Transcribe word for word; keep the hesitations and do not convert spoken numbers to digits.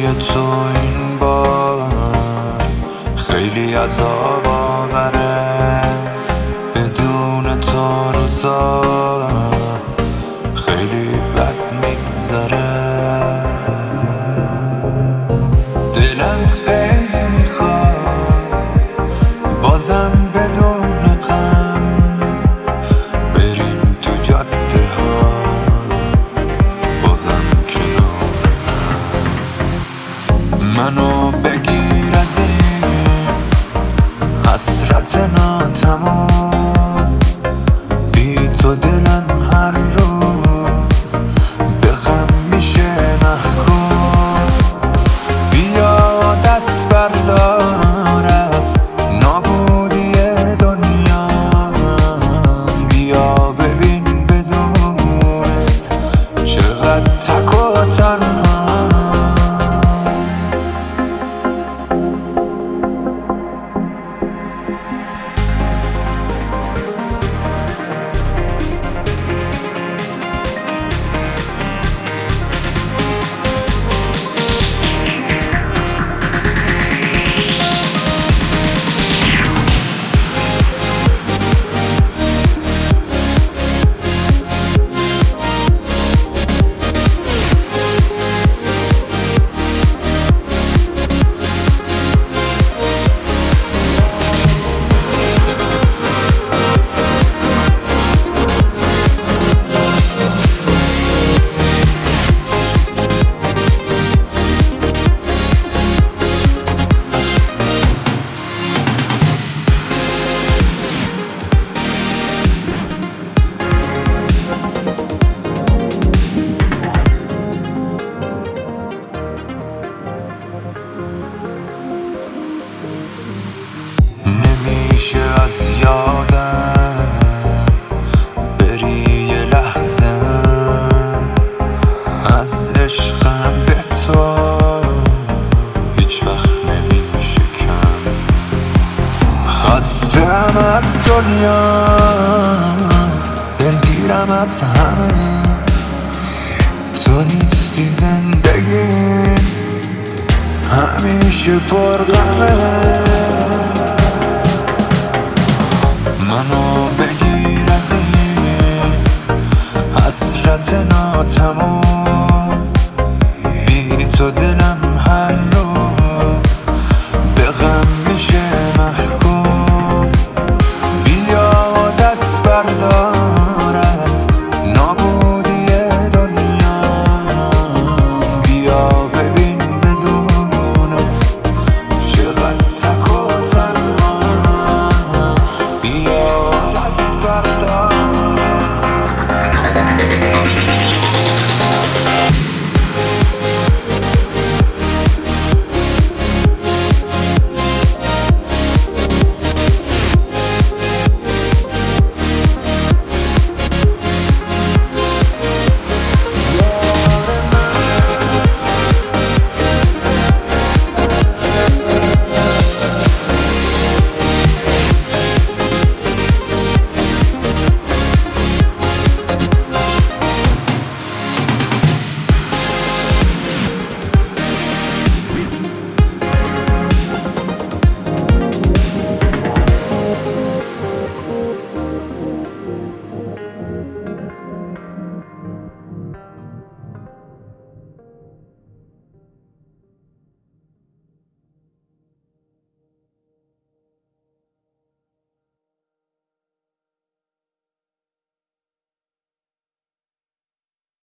روی تو این بار خیلی عذاب آوره، بدون تو روزا خیلی بد میگذره. دلم خیلی میخواد بازم بدون غم بریم تو جاده ها بازم کنار هم. منو بگیر از این حسرت ناتمام، بی تو دلم هر روز به غم میشه محکوم. بیا دست بردار از نابودی دنیا، بیا ببین بدونت چقدر تک و تنها. نمیشه از یادم بری یه لحظه، از عشقم به تو هیچ وقت نمیشه کم. خستم از دنیا، دلگیرم از همه، تو نیستی زندگی همیشه پرغمه. منو بگیر از این حسرت ناتمام، بی تو دلم